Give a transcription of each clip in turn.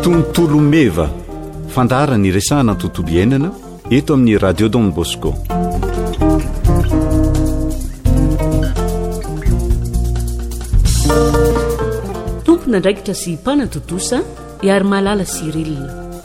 tontolo meva fandara ny resahana tontolo iainana eto amin'ny radio Don Bosco. Tompona ndraikitra sy mpanatotosa iary malala Sirilina.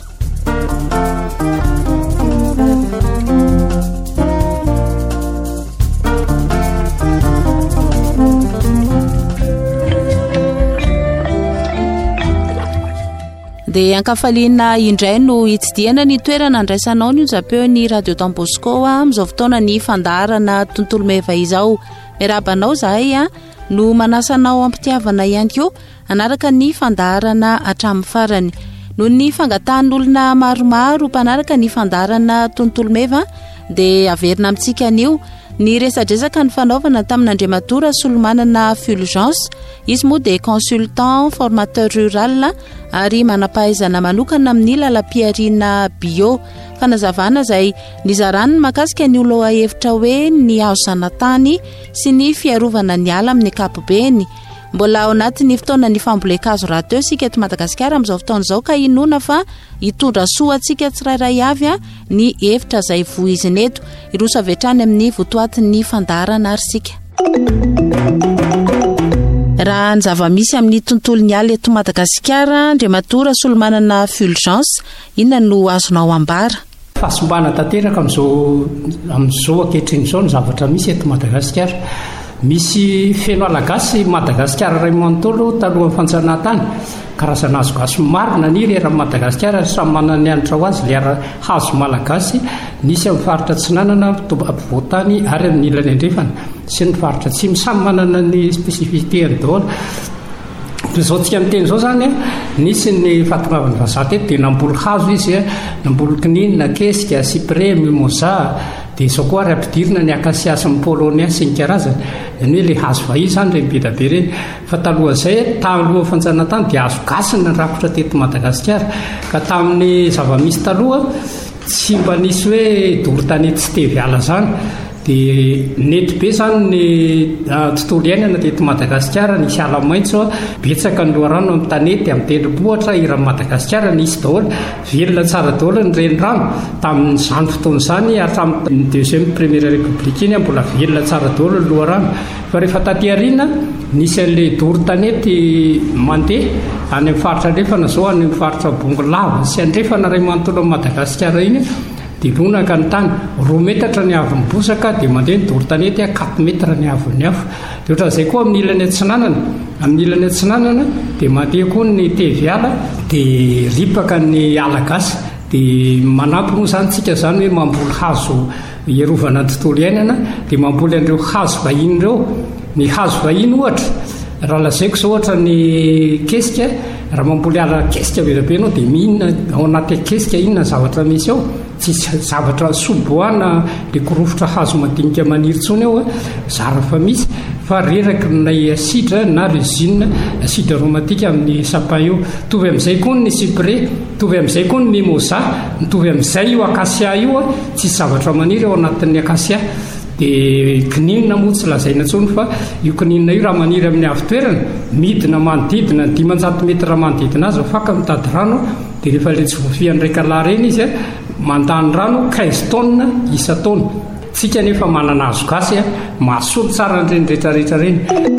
Dia ankafaliana indray no hitsidiana ny toerana andraisanao ny zapeo ny radio Don Bosco amin'izao fotoana ny fandarana tontolo meva izao. Miarabanao zahay no manasanao ampitiavana ihany koa anaraka ny fandarana hatramin'ny farany. Noho ny fangatan'olona maromaro mpanaraka ny fandarana tontolo meva dia averina amintsika anio ny resadresaka ny fanaovana tamin'Andriamatora Solomanana Fulgence. Izy moa dia consultant formateur rural ary manampahaizana manokana amin'ny lalam-piariana bio. Fanazavana izay nizarany makasika ny olo hevitra hoe ny hazo zanatany sy ny fiarovana ny ala amin'ny ankapobeny. Mbola ao anatin'ny fotoana ny fambolekazo rahateo sika eto Madagasikara amin'izao fotoana izao ka inona fa hitondra soa antsika tsirairay avy ny hevitra izay vohiziny eto. Iroso avetrany amin'ny votoatin'ny fandarana ary sika. Raha ny zava-misy amin'ny tontolon'ny ala eto Madagasikara, Andriamatora Solomanana Fulgence, inona no azonao ambara? Fahasombana tanteraka amin'izao ankehitriny izao ny zavatra misy eto Madagasikara. Misy feno alagasy Madagasikara iray manontolo talohan'ny fanjanahantany. Karazana hazogasy maro naniry eran'ny Madagasikara samy manana ny anitra ho azy ilay hazo malagasy. Nisy amin'ny faritra Atsinanana, ampovoantany ary amin'ny ilany andrefana sy ny faritra atsimo samy manana ny spécificité-ny daholo. Izao tsika miteny izao zany nisy ny fahatongavan'ny vazaha teto dia namboly hazo izy, namboly kininina, kesika, cyprès, mimosa. Dia izao koa ary ampidirina ny akasia sy ny polonais sy ny karazany. Ny hoe ilay hazo vahiny zany ireny be da be ireny. Fa talohan'izay talohan'ny fanjanahantany dia hazo gasy ny rakotra teto Madagasikara. Ka tamin'ny zava-misy taloha tsy mba nisy hoe doro-tanety tsy tevy ala zany. Dia nety be zany ny tontolo iainana teto Madagasikara, nisy ala maitso, betsaka ny loharano amin'ny tanety, amin'ny tendrombohitra iran'ny Madagasikara nisy daholo, velona tsara daholo ny renirano tamin'izany fotoana izany hatramin'ny deuxième première république iny mbola velona tsara daholo ny loharano. Fa rehefa taty aoriana nisy an'ilay doro-tanety mandeha any amin'ny faritra andrefana zao, any amin'ny faritra Bongolava sy andrefana iray manontolo amin'ny Madagasikara iny dia lonaka ny tany 2 metatra ny avon'ny bosaka dia mandeha ny doro-tanety 4 metra ny avon'ny afo. Dia ohatran'izay koa amin'ny ilany atsinanana, amin'ny ilany atsinanana dia mandeha koa ny teviala dia ripaka ny alagasy. Dia manampy moa zany tsika zany hoe mamboly hazo hierovana ny tontolo iainana dia mamboly an'ireo hazo vahiny ireo. Ny hazo vahiny ohatra raha lazaiko izao ohatra ny kesika, raha mamboly ala kesika be da be ianao dia mihinana ao anaty kesika inona zavatra misy ao, tsy zavatra soboana dia korofotra hazo madinika maniry intsony ao zara fa misy, fa reraky nay asidra na résine, asidra aromatika amin'ny sapin io. Tovy amin'izay koa ny cyprès, tovy amin'izay koa ny mimosa, mitovy amin'izay io akasia io tsy zavatra maniry ao anatin'ny akasia. Dia kininina moa tsy lazaina intsony fa io kininina io raha maniry amin'ny avo-toerana midina manodidina 500 metra manodidina azy afaka mitady rano. Dia rehefa ilay tsy voafiany raika lahy reny izy mandany rano 15 tonnes isa-taona. Tsika nefa manana hazo gasy mahasolo tsara n'ireny rehetrarehetra reny.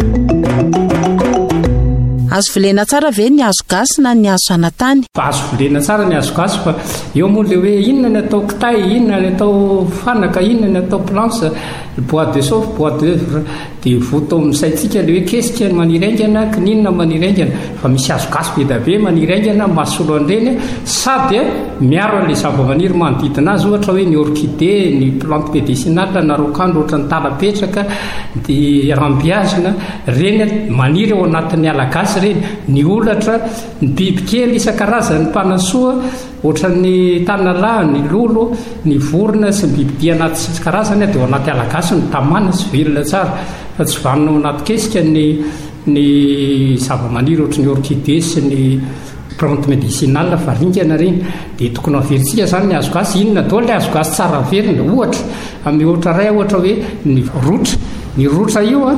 Azo vilena tsara ve ny hazo gasy na ny hazo zanatany? Azo vilena tsara ny hazo gasy fa eo moa ilay hoe inona ny atao kitay, inona ny atao fanaka, inona ny atao planche, bois de chauffe, bois d'œuvre. Dia voto amin'izaytsika ilay hoe kesika maniry aingana, kininina maniry aingana. Fa misy hazo gasy be da be maniry aingana mahasolo an'ireny sady miaro an'ilay zava-maniry manodidina azy, ohatra hoe ny orchidée, ny plante médicinale na rokandro ohatra ny talapetraka, dia rambiazina, reny maniry ao anatin'ny ala gasy reny. Ny olatra, ny bibikely isan-karazany, ny mpanasoa ohatra ny tanalahy, ny lolo, ny vorona sy ny bibidia anaty isan-karazany dia ao anaty ala gasy ny tamana sy velona tsara. Fa tsy vanona anaty kesika ny zava-maniry ohatra ny orchidée sy ny plante médicinale fa ringana reny. Dia tokony averintsika zany ny hazo gasy, inona daholo ilay hazo gasy tsara averina. Ohatra amin'ny ohatra ray ohatra hoe ny rotra. Ny rotra io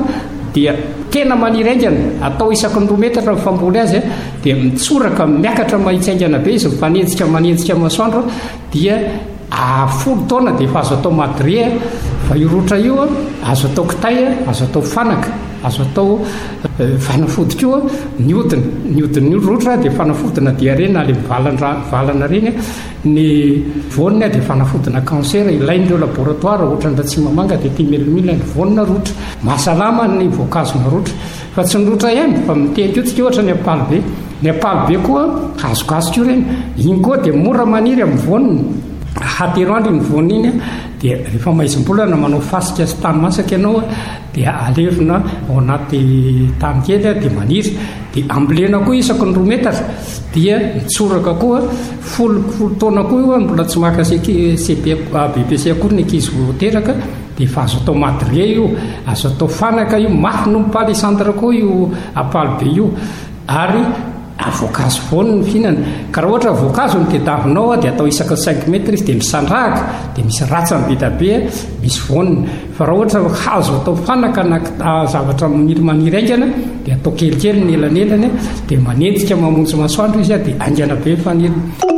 dia tena maniry aingana atao isaky ny 2 metatra famboly azy dia mitsoraka miakatra mahitsaingana be izy manenjika masoandro dia 10 taona dia efa azo atao madré fa io rotra io azo atao kitay azo atao fanaka azo atao fanafodika io niodiny rotra dia fanafodina diarrhée le valana reny ny vonina dia fanafodina cancer ilain'ireo laboratoire ohatra nda tsy mamanga dia ty milimila ny vonina rotra mahasalama ny voankazona rotra fa tsy ny rotra ihany fa mitehakotsika ohatra ny ampalibe koa hazokazoka io reny iny koa dia mora maniry amin'ny vonina hatero andro ny vonina iny dia rehefa maizim-bolana manao fasika sy tany masaka ianao dia alevina ao anaty tany kely dia maniry dia ambolena koa isaky ny 2 metatra dia mitsoraka koa folo taona koa io mbola tsy maka BBC akory ny ankizy voateraka dia efa azo atao madré io azo atao fanaka io mafy no palissandre koa io apalibe io ary voankazo voniny ny fihinana ka raha ohatra voankazo ny tediavinao dia atao isaky 5 metra izy dia misandrahaka dia misy ratsany betabe misy voniny fa raha ohatra hazo atao fanaka na zavatra maniry aingana dia atao kelikely ny elanelany dia manenjika mamonjy masoandro izy dia aingana be faniry.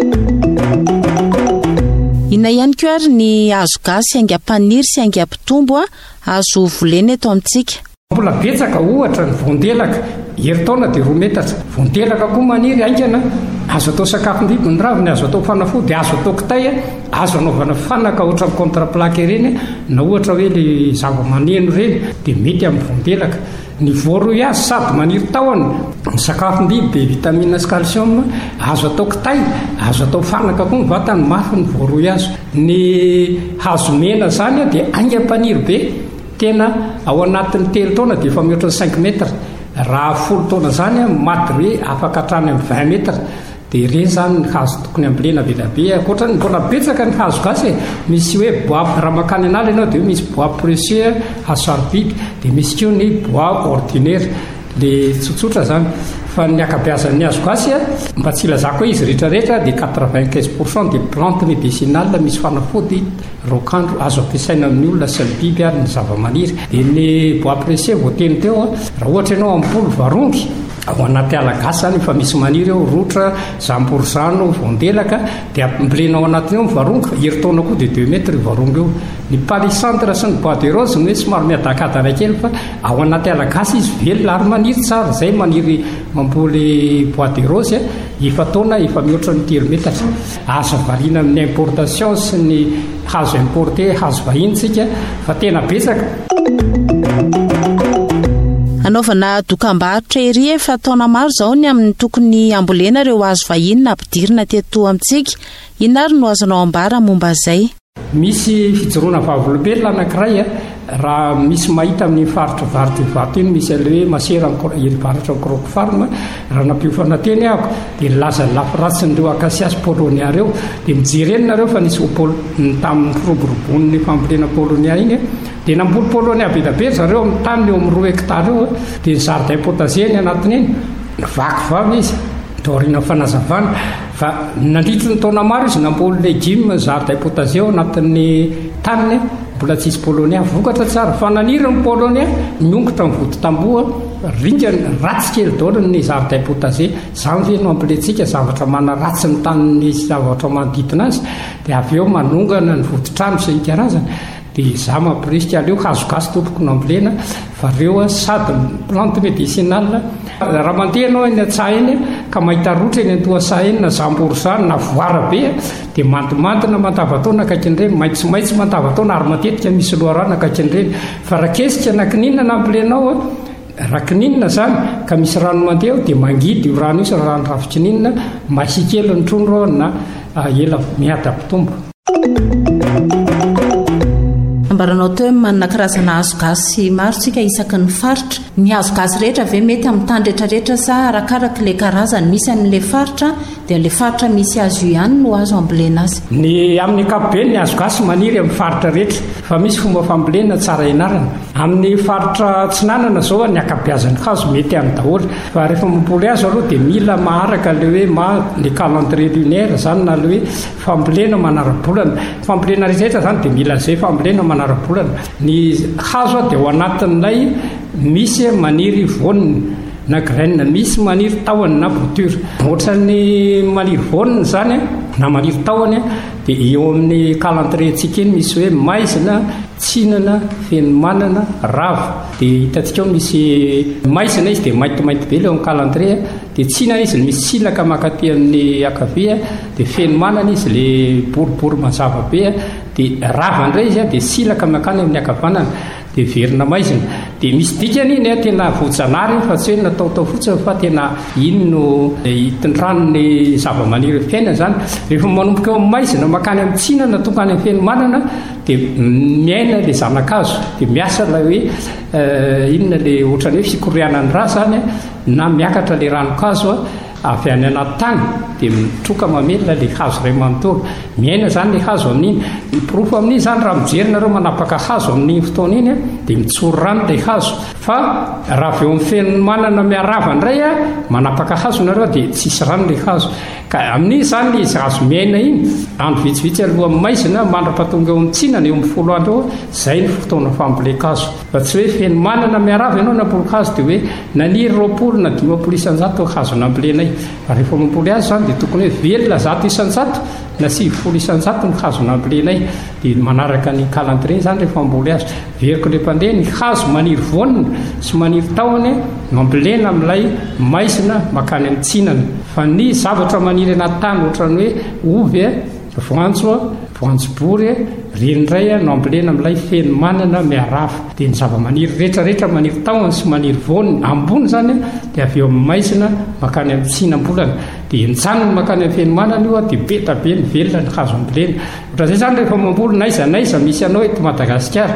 Ina ihany koa ary ny azo gasy aingam-paniry sy aingam-pitombo azo voleny eto amintsika. Mbola betsaka ohatra ny voandelaka herintaona dia 2 metatra voandelaka koa maniry aingana azo atao sakafom-biby ny raviny azo atao fanafody azo atao kitay azo anaovana fanaka ohatra ny contre-plaque reny na ohatra hoe le zava-maneno reny dia mety amin'ny voandelaka ny voaroyazy sady maniry tahony ny sakafom-biby be vitamine sy calcium azo atao kitay azo atao fanaka koa ny vatany mafy ny voaroyazy ny hazo mena zany dia aingam-paniry be tena ao anatin'ny 3 taona dia efa mihoatra 5 metra raha 10 taona zany madré afaka hatrany amin'ny 20 metra dia reny zany ny hazo tokony ambolena belabe akoatrany mbola betsaka ny hazo gasy misy hoe bois raha makany anala ianao dia misy bois précieux hazo sarbidy dia misy keo ny bois ordinaire le tsotsotra zany fa ny akabeazan'ny hazo gasy mba tsy ilazako hoe izy rehetrarehetra dia 95% dia plante médicinale misy fanafody rokandro azo ampiasaina amin'ny olona sy ny biby ary ny zava-maniry dia ny bois précieux voateny teo raha ohatra ianao ampolo varongy ao anaty alagasy zany efa misy maniry eo rotra zamborizano voandelaka dia ambolena ao anatiny eo varonga herintaona koa dia 2 metra varonga eo ny palissandre sy ny bois de rose ny hoe somary miadakadana kely fa ao anaty alagasy izy velona ary maniry tsara zay maniry mamboly bois de rose efa taona efa mihoatra ny 3 metatra azo variana amin'ny importation sy ny hazo importé hazo vahintsika fa tena betsaka. Anaovana dokam-barotra ery efa taona maro zao ny amin'ny tokony ambolena ireo azo vahiny na ampidirina teto amintsika ina ary no azonao ambara momba izay. Misy fijoroana vavolombelona anankiray raha misy mahita amin'ny faritra varotra iny misy le hoe masera varatra kroko farma raha nampiofana teny ahako dia laza lafiratsyn'ireo akasiasy polonia reo dia mijerenareo fa nisy tamin'ny firoborobony ny fambolena polonia iny dia namboly polonia betabe zareo amin'ny tany eo amin'ny 2 hectare eo dia ny jardin potager ny anatiny iny vaky vavy izy daoriana fanazavana fa nandritry ny taona maro izy namboly legiome jardin potager eo anatin'ny taniny mbola tsisy polonia vokatra tsara fa naniry ny polonia niongotra ny vody tamboa ringany ratsy kely daholo ny jardin potager zany ve no ampilentsika zavatra mana ratsy ny tanin'ny zavatra manodidina azy dia avy eo manongana ny vodi-trano sy karazana dia za mampirisika aleo hazo gasy topoko no ambolena fa reo sady plante médicinale raha mandeha anao eny an-tsaha eny ka mahita rotra eny an-toasaha eny na zamborizano na voara be dia mandimandina mandavataona akakin'ireny maitsomaitso mandavataona ary matetika misy loharano akakin'ireny fa raha kesika na kininina na ambolenao raha kininina zany ka misy rano mandeha dia mangidy io rano io sy rano ravikininina masikely ny trondro na ela miada-pitombo. Ambaranao teo manana karazana azo gasy maro tsika isaky ny faritra ny azo gasy rehetra ve mety amin'ny tany rehetrarehetra sa arakaraka le karazany misy amin'le faritra dia le faritra misy azo ihany no azo ambolena azy. Ny amin'ny ankapobeny ny azo gasy maniry amin'ny faritra rehetra fa misy fomba fambolena tsara ianarana amin'ny faritra tsinanana zao ny akabeazan'ny hazo mety amin'ny daholo fa rehefa mamboly azo aloha dia mila maharaka le hoe le calendrier lunaire zany na le hoe fambolena manara-bolana fambolena rehetrarehetra zany dia mila zay fambolena manara-bolana ny hazo dia ao anatin'ilay misy maniry voniny na graine, misy maniry tahony na bouture. Ohatrany maniry voniny zany na maniry tahony dia eo amin'ny calendrier-ntsika iny misy hoe maizina, tsinana, fenomanana, rava. Dia hitantsika ao misy maizina izy dia maintimainty be leo amin'ny calendrier, dia tsinana izy misy silaka makaty amin'ny akavia, dia fenomanana izy le boribory mazava be, dia rava indray izy dia silaka makany amin'ny akavanana, dia verina maizina. Dia misy dikany iny tena vojanary fa tsy hoe nataotao fotsiny fa tena iny no hitindranony zava-maniry fiainana zany. Rehefa manomboka eo amin'ny maizina makany amin'ny tsinana tonga any amin'ny fenomanana dia miaina le zanakazo, dia miasa la hoe inona le ohatrany hoe fikorianany ra zany na miakatra le ranokazo avy any anaty tany dia mitroka mamelona le hazo iray manontolo. Miaina zany le hazo amin'iny. Pirofo amin'iny zany raha mijerinareo manapaka hazo amin'iny fotoana iny dia mitsoro rano le hazo. Fa raha avy eo amin'ny fenomanana miarava indray manapaka hazo nareo dia tsisy rano le hazo. Ka amin'iny zany izy hazo miaina iny andro vitsivitsy alohan'ny maizina mandrapatonga eo amin'ny tsinana eo amin'ny folo andro eo, zay ny fotoana famboleka-hazo. Fa tsy hoe fenomanana miarava ianao namboleka hazo dia hoe naniry 20 na 50 isan-jato hazo nambolenay. Rehefa mamboly azy zany dia tokony hoe velona 100 isan-jato na 90 isan-jato ny hazo nambolenay. Dia manaraka ny calendrier zany rehefa mamboly azy. Veriko le mpandeha ny hazo maniry vonina sy maniry tahony mambolena amin'ilay maizina makany amin'ny tsinana. Fa ny zavatra maniry anaty tany ohatrany hoe ovy, voanjobory, renindray no ambolena amin'ilay fenomanana miarava. Dia ny zava-maniry rehetrarehetra maniry tahony sy maniry vonina ambony zany dia avy eo amin'ny maizina makany amin'ny tsinam-bolana. Dia nijanony makany amin'ny fenomanana io dia beta be ny velona ny hazo ambolena. Ohatran'izay zany rehefa mamboly naizanaiza misy anao eto Madagasikara.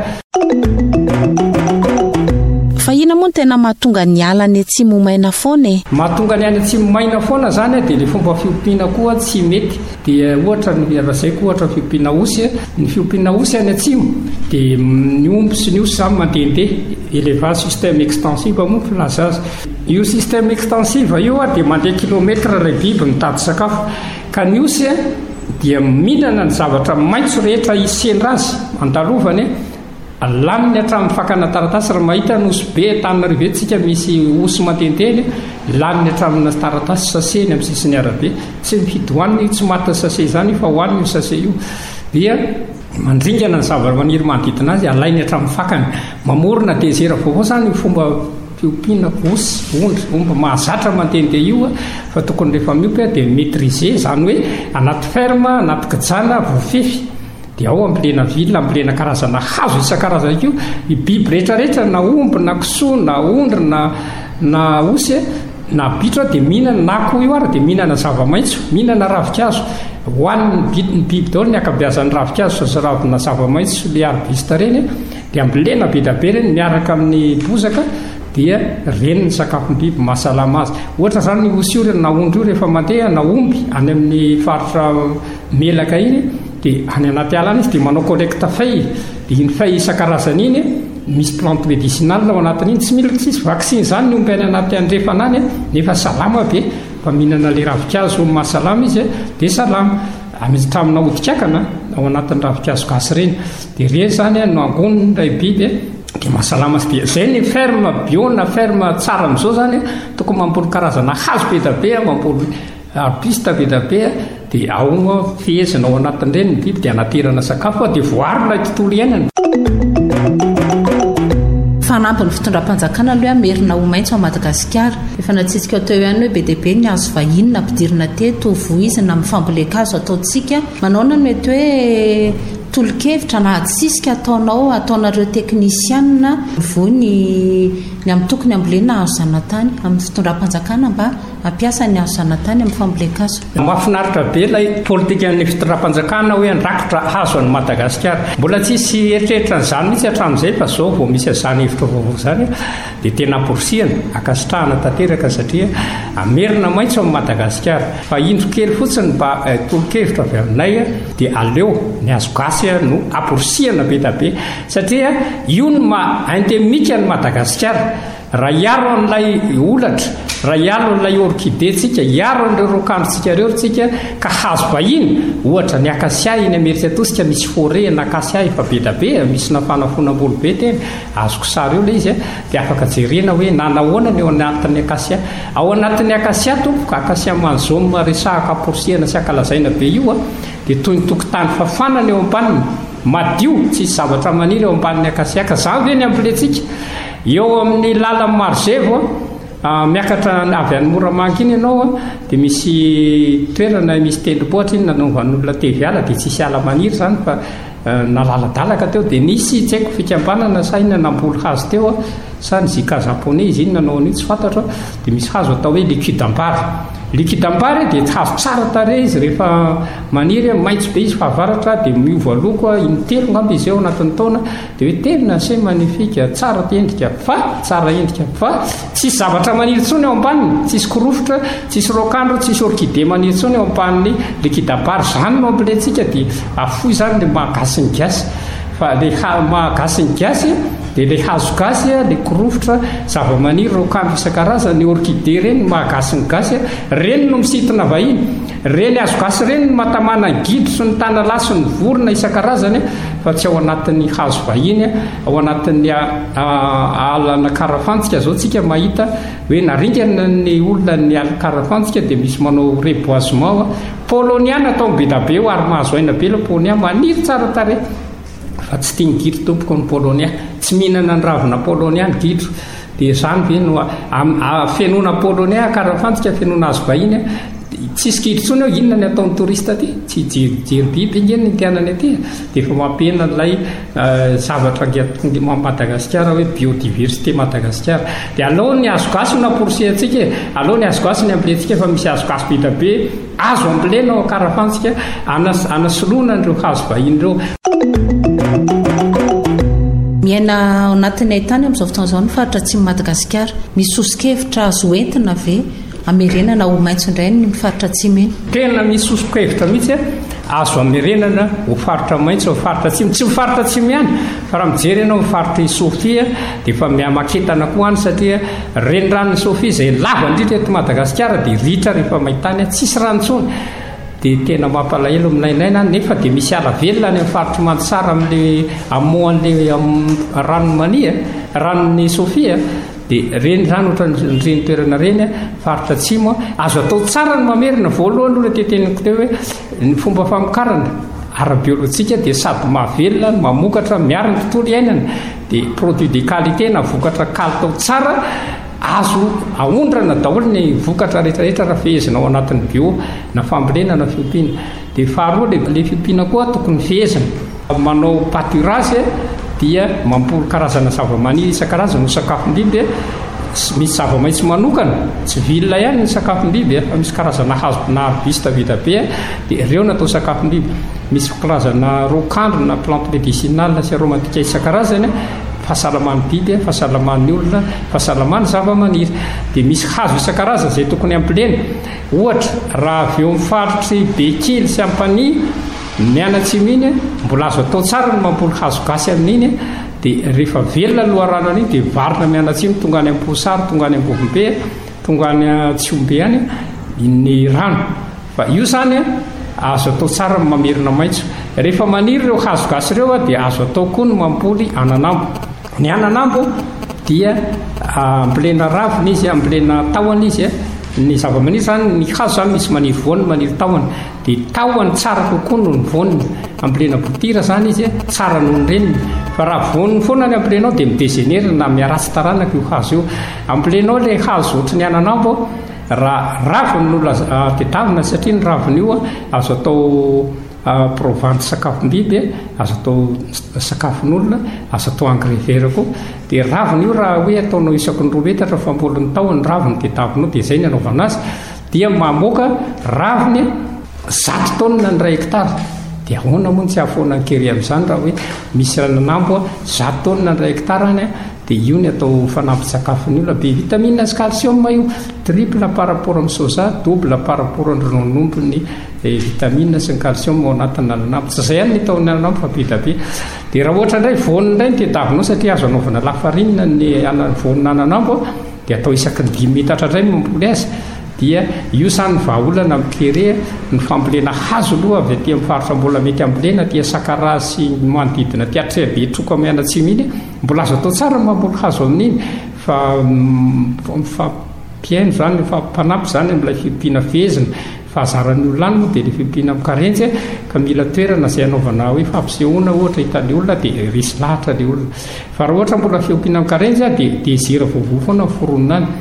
Fa ina moa tena mahatonga ny alany atsimo maina foana e? Mahatonga ny any atsimo maina foana zany dia le fomba fiompiana koa tsy mety. Dia ohatra ny arazaiko ohatra fiompiana osy, ny fiompiana osy any atsimo dia ny omby sy ny osy zany mandehandeha, élevage système extensive moa filaza azy. Io système extensive io dia mandeha kilomètre ray biby mitady sakafo. Ka ny osy dia mihinana ny zavatra maitso rehetra isendra azy andalovany laniny hatramin'ny fakana taratasy. Raha mahita ny osy be Antananarivo tsika misy osy mandehandeha laniny hatramin'ny taratasy saseny amin'ny sisiny arabe, tsy mifidy hoaniny, tsy maty sase zany fa hoaniny io sase io. Dia mandringana ny zava-maniry manodidina azy alainy hatramin'ny fakany. Mamorona désert vaovao zany fomba fiompiana osy, omby mahazatra mandehandeha io fa tokony rehefa miompy dia maîtriser, zany hoe anaty ferme, anaty gijana voafefy. Dia ao ambolena vilona, ambolena karazana hazo isan-karazana io. I biby rehetrarehetra na omby na kisoa na ondry na osy na bitra dia mihinana, na koa io ary dia mihinana zava-maitso, mihinana ravikazo. Hoaniny ny biby daholo ny akabeazan'ny ravikazo sy ravina zava-maitso le arbiste reny dia ambolena be da be reny miaraka amin'ny bozaka dia reny ny sakafon'ny biby mahasalama azy. Ohatra zany ny osy io na ondry io rehefa mandeha na omby any amin'ny faritra melaka iny dia any anaty ala izy dia manao collecte feuille. Dia iny feuille isan-karazany iny misy plante médicinale ao anatin'iny, tsy mila tsisy vaccine zany ny omby any anaty andrefana any nefa salama be. Fa mihinana le ravikazo mahasalama izy dia salama. Hamitramina hodikakana ao anatin'ny ravikazo gasy reny. Dia reny zany no angoniny ilay biby dia mahasalama sy dia zay ny ferme bio na ferme tsara amin'izao zany tokony mamboly karazana hazo be da be, mamboly arbiste be da be, dia ao fihezina ao anatin'ireny ny biby dia anaterana sakafo dia voary ilay tontolo iainana. Fanampy ny fitondram-panjakana aloha merina ho maitso a Madagasikara. Efa natsitsika teo ihany hoe be dia be ny hazo vahiny na ampidirina teto voizina amin'ny famboleka-hazo ataontsika. Manao ny mety hoe tolo-kevitra na atsisika ataonareo teknisianina voa ny amin'ny tokony ambolena hazo zanatany amin'ny fitondram-panjakana mba ampiasa ny hazo zanatany amin'ny famboleka-hazo. Mahafinaritra be ilay politikan'ny fitondram-panjakana hoe andrakotra hazo any Madagasikara. Mbola tsisy eritreritra n'izany mihitsy hatramin'izay fa zao vao misy izany hevitra vaovao zany dia tena aporisihana akasitrahana tanteraka satria amerina maitso amin'ny Madagasikara. Fa indro kely fotsiny mba tolo-kevitra avy aminay dia aleo ny hazo gasy no aporisihana be da be satria io no endemika ny Madagasikara. Raha hiaro an'ilay olatra raha ialo n'ilay orkidetsika iaro n'ireo rokandrotsika reo tsika ka hazo vahiny ohatra ny akasia iny amerika tosika misy foré na akasia efa bedabe misy nafanafonam-bolo be teny azoko sary eo le izy dia afaka jerena hoe nanahoana ny eo anatin'ny akasia ao anatin'ny akasia tompoka akasia manzoma resahaka porsiana sy akalazaina be io dia toy ny tokotany fafanana eo ambaniny madio tsisy zavatra maniry eo ambanin'ny akasia ka zany ve ny ampilentsika eo amin'ny lalan'ny marzevo miakatra avy any moramangy iny ianao dia misy toerana misy tendrombohatra iny nanaovan'olona teviala dia tsisy ala maniry zany fa nalaladalaka teo dia nisy tsy haiko fikambanana sa iny namboly hazo teo sa ny zika japonais izy iny nanao an'io tsy fantatra dia misy hazo atao hoe likidambary likidambary dia hazo tsara tare izy rehefa maniry maitso be izy fahavaratra dia miova loko intelo ngamba izy eo anatin'ny taona dia hoe tena se manifika tsara endrika fa tsara endrika fa tsisy zavatra maniry tsony eo ambaniny tsisy korofotra tsisy rokandro tsisy orkide maniry tsony eo ambaniny likidambary zany no ampilentsika dia afoy zany le mahagasy ny gasy fa le mahagasy ny gasy dia le hazo gasy le korofotra zava-maniry rokandro isan-karazany ny orkide reny mahagasy ny gasy reny no misintona vahiny reny hazo gasy reny no matamana ny gido sy ny tanalahy sy ny vorona isan-karazany fa tsy ao anatin'ny hazo vahiny ao anatin'ny alana karafantsika zao tsika mahita hoe naringana ny olona ny ala karafantsika dia misy manao reboisement poloniana atao bedabe o ary mahazo aina be la polonia maniry tsara tare fa tsy tia ny gidro tompoko ny polonia tsy mihinana ny ravina polonia ny gidro dia zany ve no fenona polonia karafantsika fenona azo vahiny tsisy gidro tsony eo inona ny ataon'ny touriste aty tsy jery biby ingeny ny tianany aty dia efa mampihana n'ilay zavatra Madagasikara hoe biodiversité Madagasikara dia alao ny azo gasy no naporsi antsika alao ny azo gasy ny ampilentsika fa misy azo gasy bita be azo amplena ao karafantsika anasoloana n'ireo hazo vahiny ireo miaina ao anatin'ny haitany amin'izao fotoana izao ny faritra atsimo Madagasikara misy sosikevitra azo entina ve amerenana ho maitso indray ny faritra atsimo eny tena misy sosikevitra mihitsy azo amerenana ho faritra maitso ho faritra atsimo tsy ho faritra atsimo ihany fa raha mijery ianao ho faritra Sofia dia efa miamaketana koa any satria renirano Sofia izay lava indrindra eto Madagasikara dia ritra rehefa mahitany tsisy ranontsony dia tena mampalahelo aminainaina nefa dia misy ala velona any amin'ny faritra Mantsara amin'le amoan'le ranomania ranon'ny Sofia dia reny zany ohatra nyreny toerana reny faritra atsimo azo atao tsara ny mamerina voalohany aloha teteniko teo hoe ny fomba famokarana ara-biolojika dia sady mahavelona mamokatra miaro ny tontolo iainana dia produit de qualité na vokatra kalitao tsara azo aondrana daholo ny vokatra rehetrarehetra raha fehezina ao anatin'ny bio na fambolena na fiompiana dia faharoa le fiompiana koa tokony fehezina manao pâturage dia mampolo karazana zava-maniry isan-karazana no sakafom-biby dia misy zava-maitso manokana tsy vilona ihany ny sakafom-biby fa misy karazana hazo na arbiste vita be dia ireo natao sakafom-biby misy karazana rokandro na plante médicinale sy aromatika isan-karazany fahasalaman'ny biby fahasalaman'ny olona fahasalaman'ny zava-maniry dia misy hazo isan-karazana izay tokony ampilena ohatra raha avy eo mifaritry bekily sy ampany mianatsimo iny mbola azo atao tsara no mampolo hazo gasy amin'iny dia rehefa velona loharano an'iny dia varina mianatsimo tonga any am-posary tonga any am-bovombe tonga any tsiombe any ny rano fa io zany azo atao tsara no mamerina maitso rehefa maniry ireo hazo gasy ireo dia azo atao koa no mampoly ananambo ny ananambo dia ambolena raviny izy ambolena tahony izy ny zava-maniry zany ny hazo zany misy maniry voany maniry tahony dia tahony tsara kokoa no ny voany ambolena botira zany izy tsara noho ny reniny fa raha voany foana ny ambolenao dia midégenera na miaratsy taranaka io hazo io ambolenao le hazo ohatry ny ananambo raha raviny no tedavina satria ny raviny io azo atao provante sakafom-biby azo atao sakafon'olona azo atao engrais koa dia raviny io raha hoe ataonao isaky ny 2 metatra fambolon'ny tahony raviny tediavinao dia izay ny anaovana azy dia mamoaka raviny 100 tonne ny 1 hectare dia ahoana moa tsy ahafoana kery amin'izany raha hoe misy rananambo 100 tonne ny 1 hectare any dia io ny atao fanampy-tsakafon'ny olona be vitamine sy calcium io triple par rapport amin'ny soja double par rapport amin'ny rononombo ny vitamine sy ny calcium ao anatin'ny ananambo tsy izay ihany ny taon'ny ananambo fa be da be dia raha ohatra indray voany indray ny tediavinao satria azo anaovana lafarinina ny voan'ny ananambo dia atao isaky ny 5 metatra indray mamboly azy dia io zany vahaolana mikere ny fambolena hazo aloha avy aty mifaritra mbola mety ambolena dia sakarasy manodidina tiatrebe troko amiana tsy miny mbola azo atao tsara mamboly hazo amin'iny fa piaino zany fampanampy zany am'ilay fiompiana vezina fahazaran'ny olona any moa dia le fiompiana amikarenjy ka mila toerana zay anaovana hoe fampisehoana ohatra hitany olona dia risy lahatra le olona fa raha ohatra mbola fiompiana amikarenjy dia désira vaovao foana foronina any.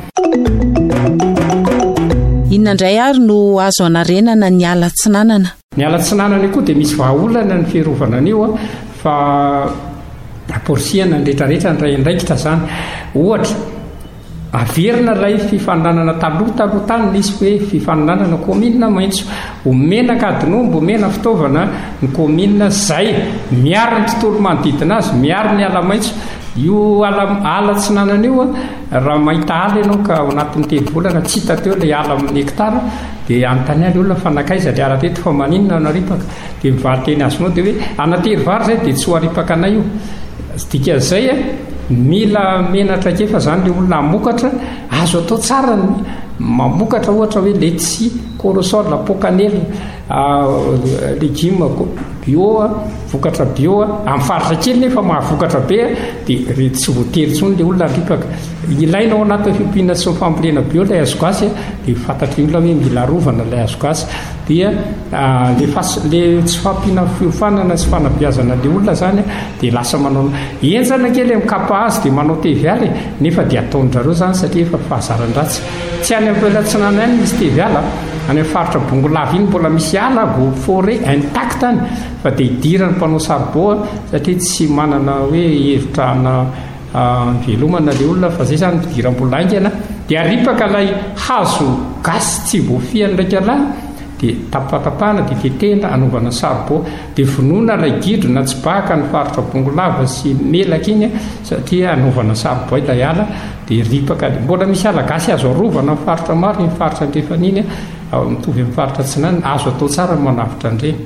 Inona indray ary no azo anarenana ny ala-tsinanana? Ny ala-tsinanana koa dia misy vahaolana ny fiarovana an'io fa aporisihana ny rehetrarehetra ny ray andraikitra zany. Ohatra averina ilay fifaninanana taloha tany nisy hoe fifaninanana komina maitso omena kadinombo omena fitaovana ny komina zay miaro ny tontolo manodidina azy miaro ny ala maitso io ala tsinanana io raha mahita ala ianao ka ao anatin'ny telo-bolana tsy hita teo ilay ala amin'ny hektara dia anontany ala olona fanakaiza le ala teto fa maninona anaripaka dia mivaly teny azy moa dia hoe anatery-vary zay dia tsy ho aripaka anay io dika zay mila menatra kefa zany le olona amokatra azo atao tsara mamokatra ohatra hoe letsi corosol pokanely légume bio vokatra bio amin'ny faritra kely nefa mahavokatra be dia tsy voatery tsony le olona ripaka ilainao anaty fiompiana sy fambolena bio lay azo gasy dia fantatry olona hoe mila rovana lay azo gasy dia le tsy fampiana fiofanana sy fanabiazana le olona zany dia lasa manao enjana kely mikapa azy dia manao tevialy nefa dia ataon'zareo zany satria efa fahazaran-dratsy tsy any ampelatsinana any misy teviala any amin'ny faritra bongolava iny mbola misy ala go forêt intact any fa dia hidirany mpanao sarbo satria tsy manana hoe hevitra na velomana le olona fa zay zany fidiram-bola aingana dia aripaka ilay hazo gasy tsy voafiany ndraiky ala dia tapatapahana dia tetehina anaovana sarbo dia vonoina ilay gidro na tsy baka ny faritra bongolava sy melaka iny satria anaovana sarbo ilay ala dia ripaka mbola misy ala gasy azo arovana ny faritra maro ny faritra andrefan'iny mitovy amin'ny faritra tsinanana azo atao tsara manavitra andreny.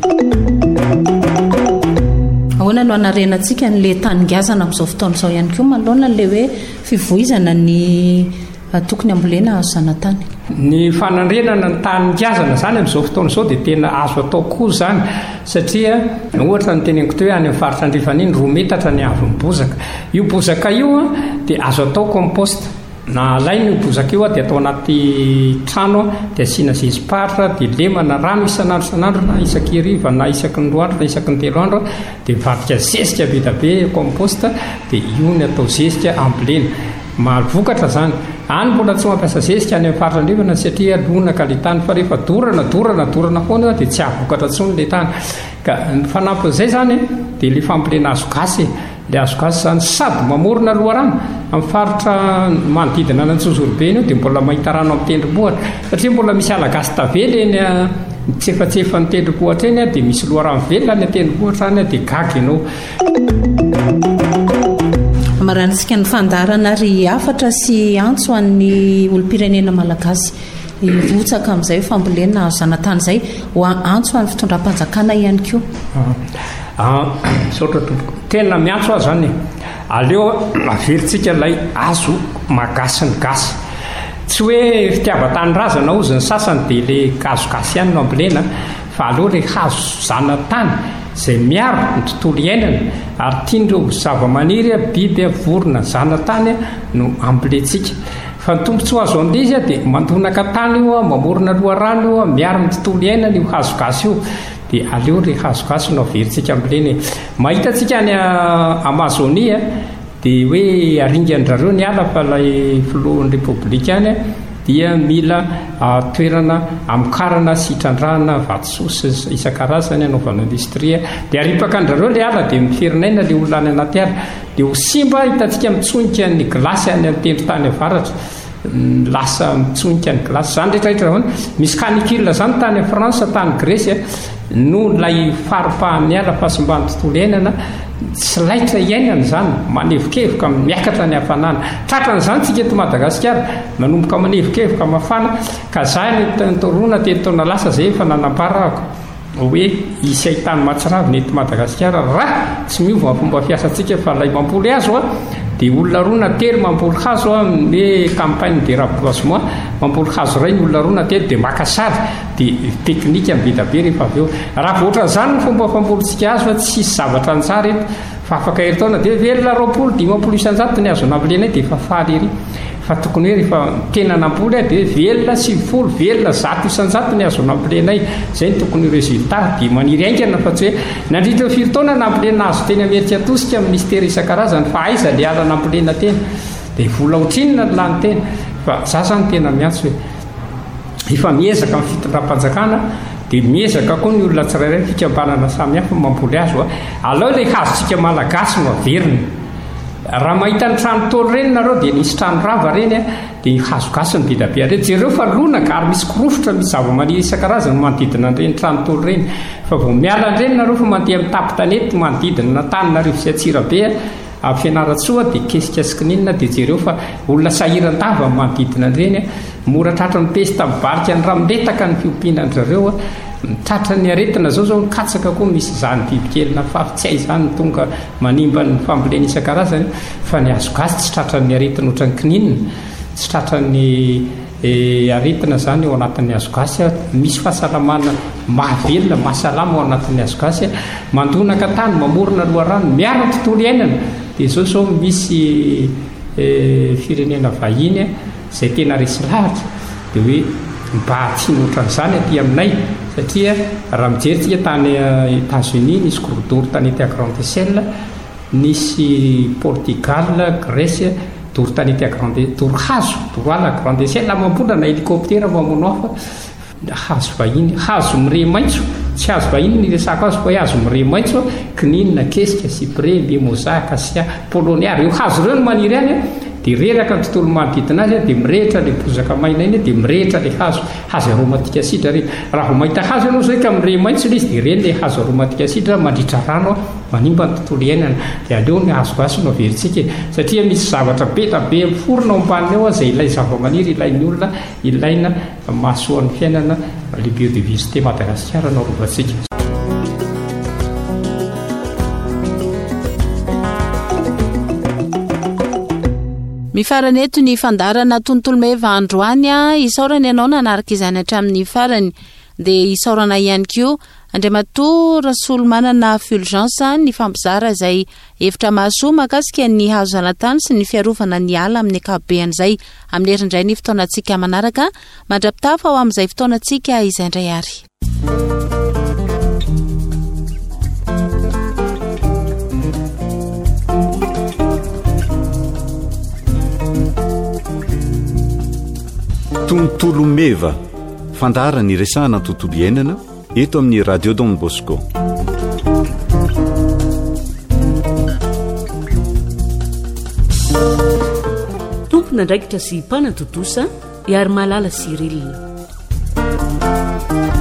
Ahoana no anarenantsika n'le taningazana amin'izao fotoana izao ihany koa manoloana le hoe fivoizana ny tokony ambolena azo zanatany? Ny fanandrenana ny taningazana zany amin'izao fotoana izao dia tena azo atao koa zany satria ohatra ny teneniko teo any amin'ny faritra andrefan'iny 2 metatra ny avy ny bozaka io bozaka io dia azo atao compost na alainy io bozaka io dia atao anaty trano dia asiana zezipahatra dia lemana rano isanandro na isaky hariva na isaky ny 2 andro na isaky ny 3 andro dia mivarika zezika be da be compost dia io ny atao zezika ambolena mahavokatra zany any mbola tsy mampiasa zezika any amin'ny faritra andrefana satria lonaka le tany fa rehefa dorana foana dia tsy ahavokatra tsony le tany ka ny fanampin'izay zany dia le fambolena azo gasy le azo gasy zany sady mamorona loharano amin'ny faritra manodidina an'Antsozorobe iny dia mbola mahita rano amin'ny tendrombohitra satria mbola misy ala gasy tavela eny tsefatsefa ny tendrombohitra eny dia misy loharano velona ny tendrombohitra any dia gaga ianao. Maranitsika ny fandarana ry afatra sy antso an'ny olom-pirenena malagasy votsaka amin'izay fambolena azo zanatany izay ho antso an'ny fitondram-panjakana ihany koa. Saotra tena miantso azy zany aleo averintsika ilay azo magasy ny gasy tsy hoe fitiava-tanyrazana ozy ny sasany dia le azo gasy ihany no ambolena fa aleo le hazo zanatany zay miaro ny tontolo iainana ary tiandreo zava-maniry biby vorona zanatany no ambolentsika fa ny tombo tsy ho azo an'ilay izy dia mandonaka tany io mamorona loharano io miaro ny tontolo iainana io hazo gasy io dia aleo le hazo gasy no averintsika ambolena mahitatsika any Amazonia dia hoe aringan'zareo ny ala fa ilay filohan'ny repoblika any dia mila toerana amokarana sy hitrandrahana vatososy isan-karazany anaovana industria dia aripaka an'zareo le ala dia miferinaina le olona any anaty ala dia ho simba hitantsika mitsonika ny glasy any amin'ny tendron-tany avaratra lasa mitsonika ny glasy zany rehetrarehetra zany misy canicule zany tany France tany Grèce no lay faripahan'ny ala fahasimbany tontolo iainana tsy laitra iainana zany manevokevoka miakatra ny hafanana tratran'izany tsika eto Madagasikara manomboka manevokevoka mafana ka zany torona teny taona lasa zay efa nanamparako hoe isy aitany matsiravy nety Madagasikara raha tsy miova fomba fiasantsika fa lay mampoly hazo a dia olona roa na telo mampoly hazo a ny campagne de reboisement mampoly hazo ray ny olona roa na telo dia maka sary dia teknika mibe be rehefa avy eo raha voatra zany ny fomba fampolintsika hazo tsy isy zavatra ny tsara eto fa afaka heritaona dia velona 20-50 ny hazo nampilenay dia efa faly ery fa tokony hoe rehefa tena nampoly dia velona 90 velona 100 ny hazo nampilenay zay ny tokony résultat dia maniry aingana fa tsy hoe nandritra 4 taona nampilena hazo teny Amerika atosika amin'ny mystère isan-karazany fa aiza le ala nampilena tena dia vola otrinina ny lany tena fa za zany tena miantso hoe efa miezaka amin'ny fitondram-panjakana dia miezaka koa ny olona tsirairay fikambanana samihafa mampoly hazo alao ilay hazotsika malagasy no averina raha mahita ny trano tolo reny nareo dia nisy trano rava reny dia hazo gasy ny bidabe reny jereo fa lonaka ary misy korofotra misy zava-maniry isan-karazany manodidina an'ireny trano tolo reny fa vao miala an'ireny nareo fa mandeha amin'ny tapitanety manodidina Antananarivo sy Atsirabe amin'ny Fianaratsoa dia kesika sikininina dia jereo fa olona sahiran-tava manodidina an'ireny mora tratra ny pesta mibarika ny ramoletaka ny fiompinan-drareo tratra ny aretina zao katsaka koa misy zany bibikelina fafy tsy hay zany tonga manimba ny fambolena isan-karazany fa ny hazo gasy tsy tratra ny aretina ohatran'ny kininina tsy tratra ny aretina zany ao anatin'ny hazo gasy misy fahasalamana mahavelona mahasalama ao anatin'ny hazo gasy mandonaka tany mamorona loharano miaro ny tontolo iainana dia zao misy firenena vahiny zay tena resy lahatra dia hoe mba tiany ohatran'izany aty aminay satria raha mijeritsika tany États-Unis nisy gros tany ety Grande Échelle nisy Portugal Grèce tany ety hazo ala Grande Échelle mampola na hélicoptère mamono hafa hazo vahiny hazo mire maitso tsy hazo vahiny ny resako azo fa hazo mire maitso kininina kesika cyprès mimosa acacia poloniara io hazo ireo no maniry any dia reraka ny tontolo manodidina azy dia mirehitra le bozaka maina iny dia mirehitra le hazo aromatique acide reny raha vao mahita hazo ianao zay ka mire maitso le izy dia reny le hazo aromatique acide mandritra rano manimba ny tontolo iainana dia aleo ny hazo gasy no averintsika satria misy zavatra be miforona ao ambaniny ao zay ilay zava-maniry ilain'ny olona ilaina mahasoan'ny fiainana le biodiversité Madagasikara no rovantsika. mifarany eto ny fandarana tontolo meva androany isaorany ianao nanaraka izany hatramin'ny farany dia isaorana ihany koa Andriamatoa Rasolo manana fulgence ny fampizara izay efitra mahasoa mahakasika ny hazo zanatany sy ny fiarovana ny ala amin'ny akapobean'izay amin'ny herindray ny fotoanantsika manaraka mandrapitafa ao amin'izay fotoanantsika izay indray ary. tontolo meva fandara ny resahana tontolo iainana eto amin'ny radio Don Bosco. Tompona ndraikitra sy mpanatontosa iary malala Cyril.